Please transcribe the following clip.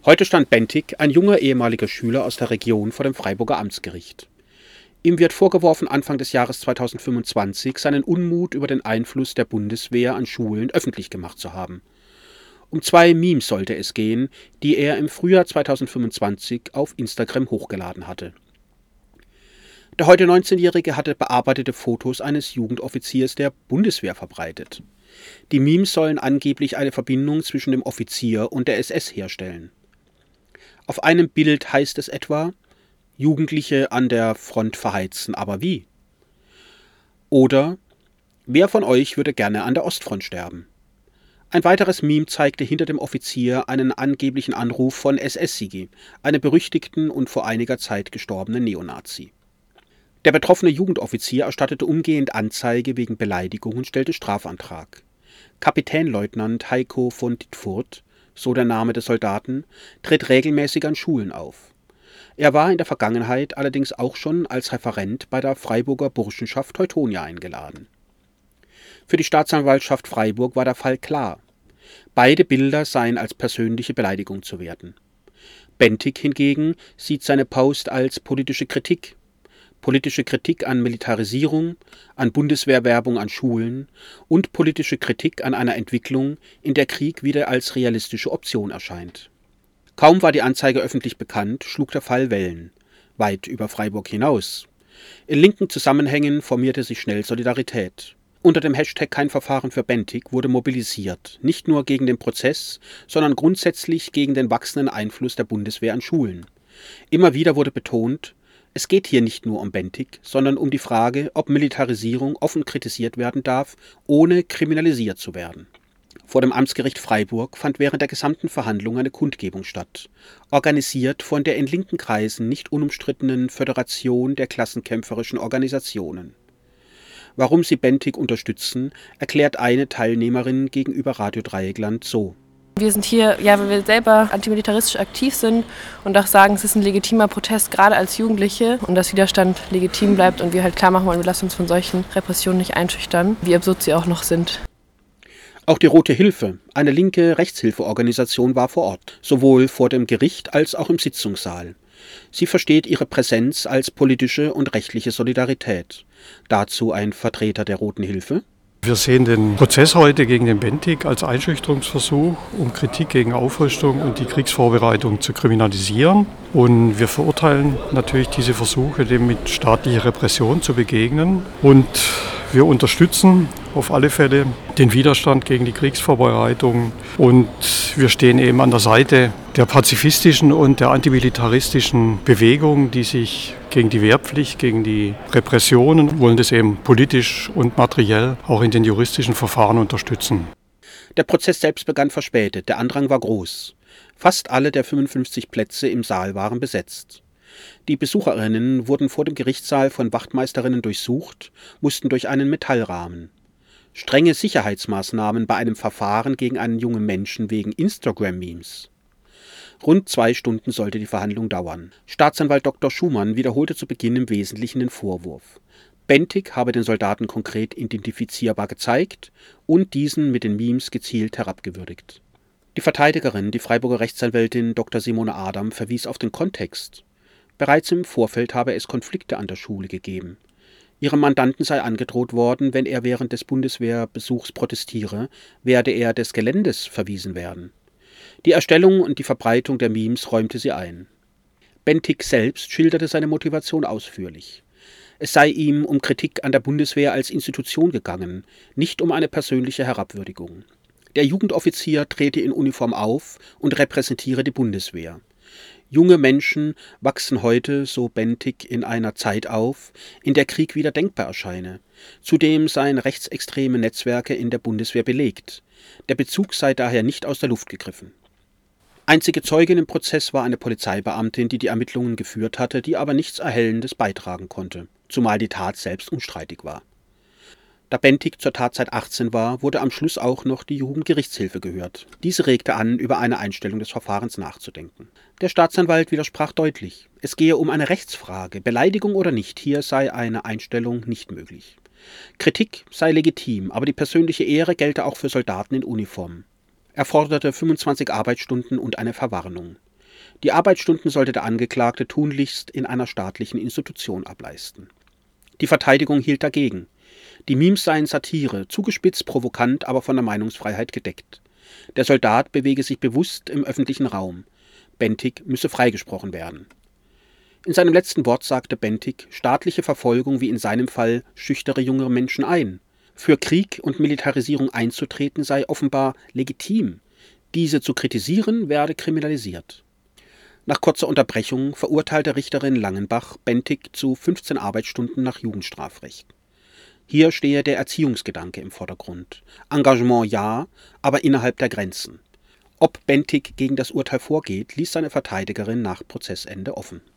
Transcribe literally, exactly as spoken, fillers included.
Heute stand Bentig, ein junger ehemaliger Schüler aus der Region, vor dem Freiburger Amtsgericht. Ihm wird vorgeworfen, Anfang des Jahres zweitausendfünfundzwanzig seinen Unmut über den Einfluss der Bundeswehr an Schulen öffentlich gemacht zu haben. Um zwei Memes sollte es gehen, die er im Frühjahr zweitausendfünfundzwanzig auf Instagram hochgeladen hatte. Der heute neunzehnjährige hatte bearbeitete Fotos eines Jugendoffiziers der Bundeswehr verbreitet. Die Memes sollen angeblich eine Verbindung zwischen dem Offizier und der S S herstellen. Auf einem Bild heißt es etwa: Jugendliche an der Front verheizen, aber wie? Oder: Wer von euch würde gerne an der Ostfront sterben? Ein weiteres Meme zeigte hinter dem Offizier einen angeblichen Anruf von S S Sigi, einem berüchtigten und vor einiger Zeit gestorbenen Neonazi. Der betroffene Jugendoffizier erstattete umgehend Anzeige wegen Beleidigung und stellte Strafantrag. Kapitänleutnant Heiko von Dittfurt, so der Name des Soldaten, tritt regelmäßig an Schulen auf. Er war in der Vergangenheit allerdings auch schon als Referent bei der Freiburger Burschenschaft Teutonia eingeladen. Für die Staatsanwaltschaft Freiburg war der Fall klar. Beide Bilder seien als persönliche Beleidigung zu werten. Bentig hingegen sieht seine Post als politische Kritik. Politische Kritik an Militarisierung, an Bundeswehrwerbung an Schulen und politische Kritik an einer Entwicklung, in der Krieg wieder als realistische Option erscheint. Kaum war die Anzeige öffentlich bekannt, schlug der Fall Wellen, weit über Freiburg hinaus. In linken Zusammenhängen formierte sich schnell Solidarität. Unter dem Hashtag Kein Verfahren für Bentig wurde mobilisiert, nicht nur gegen den Prozess, sondern grundsätzlich gegen den wachsenden Einfluss der Bundeswehr an Schulen. Immer wieder wurde betont: Es geht hier nicht nur um Bentig, sondern um die Frage, ob Militarisierung offen kritisiert werden darf, ohne kriminalisiert zu werden. Vor dem Amtsgericht Freiburg fand während der gesamten Verhandlung eine Kundgebung statt, organisiert von der in linken Kreisen nicht unumstrittenen Föderation der klassenkämpferischen Organisationen. Warum sie Bentig unterstützen, erklärt eine Teilnehmerin gegenüber Radio Dreieckland so: Wir sind hier, ja, weil wir selber antimilitaristisch aktiv sind und auch sagen, es ist ein legitimer Protest, gerade als Jugendliche, und dass Widerstand legitim bleibt und wir halt klar machen wollen, wir lassen uns von solchen Repressionen nicht einschüchtern, wie absurd sie auch noch sind. Auch die Rote Hilfe, eine linke Rechtshilfeorganisation, war vor Ort, sowohl vor dem Gericht als auch im Sitzungssaal. Sie versteht ihre Präsenz als politische und rechtliche Solidarität. Dazu ein Vertreter der Roten Hilfe: Wir sehen den Prozess heute gegen den Bentig als Einschüchterungsversuch, um Kritik gegen Aufrüstung und die Kriegsvorbereitung zu kriminalisieren. Und wir verurteilen natürlich diese Versuche, dem mit staatlicher Repression zu begegnen. Und wir unterstützen auf alle Fälle den Widerstand gegen die Kriegsvorbereitung. Und wir stehen eben an der Seite der pazifistischen und der antimilitaristischen Bewegung, die sich gegen die Wehrpflicht, gegen die Repressionen, wollen das eben politisch und materiell auch in den juristischen Verfahren unterstützen. Der Prozess selbst begann verspätet, der Andrang war groß. Fast alle der fünfundfünfzig Plätze im Saal waren besetzt. Die Besucherinnen wurden vor dem Gerichtssaal von Wachtmeisterinnen durchsucht, mussten durch einen Metallrahmen. Strenge Sicherheitsmaßnahmen bei einem Verfahren gegen einen jungen Menschen wegen Instagram-Memes. Rund zwei Stunden sollte die Verhandlung dauern. Staatsanwalt Doktor Schumann wiederholte zu Beginn im Wesentlichen den Vorwurf: Bentig habe den Soldaten konkret identifizierbar gezeigt und diesen mit den Memes gezielt herabgewürdigt. Die Verteidigerin, die Freiburger Rechtsanwältin Doktor Simone Adam, verwies auf den Kontext. Bereits im Vorfeld habe es Konflikte an der Schule gegeben. Ihrem Mandanten sei angedroht worden, wenn er während des Bundeswehrbesuchs protestiere, werde er des Geländes verwiesen werden. Die Erstellung und die Verbreitung der Memes räumte sie ein. Bentig selbst schilderte seine Motivation ausführlich. Es sei ihm um Kritik an der Bundeswehr als Institution gegangen, nicht um eine persönliche Herabwürdigung. Der Jugendoffizier trete in Uniform auf und repräsentiere die Bundeswehr. Junge Menschen wachsen heute, so Bentig, in einer Zeit auf, in der Krieg wieder denkbar erscheine. Zudem seien rechtsextreme Netzwerke in der Bundeswehr belegt. Der Bezug sei daher nicht aus der Luft gegriffen. Einzige Zeugin im Prozess war eine Polizeibeamtin, die die Ermittlungen geführt hatte, die aber nichts Erhellendes beitragen konnte, zumal die Tat selbst unstreitig war. Da Bentig zur Tatzeit achtzehn war, wurde am Schluss auch noch die Jugendgerichtshilfe gehört. Diese regte an, über eine Einstellung des Verfahrens nachzudenken. Der Staatsanwalt widersprach deutlich: Es gehe um eine Rechtsfrage, Beleidigung oder nicht, hier sei eine Einstellung nicht möglich. Kritik sei legitim, aber die persönliche Ehre gelte auch für Soldaten in Uniform. Er forderte fünfundzwanzig Arbeitsstunden und eine Verwarnung. Die Arbeitsstunden sollte der Angeklagte tunlichst in einer staatlichen Institution ableisten. Die Verteidigung hielt dagegen. Die Memes seien Satire, zugespitzt, provokant, aber von der Meinungsfreiheit gedeckt. Der Soldat bewege sich bewusst im öffentlichen Raum. Bentig müsse freigesprochen werden. In seinem letzten Wort sagte Bentig, staatliche Verfolgung wie in seinem Fall schüchtere junge Menschen ein. Für Krieg und Militarisierung einzutreten sei offenbar legitim. Diese zu kritisieren werde kriminalisiert. Nach kurzer Unterbrechung verurteilte Richterin Langenbach Bentig zu fünfzehn Arbeitsstunden nach Jugendstrafrecht. Hier stehe der Erziehungsgedanke im Vordergrund. Engagement ja, aber innerhalb der Grenzen. Ob Bentig gegen das Urteil vorgeht, ließ seine Verteidigerin nach Prozessende offen.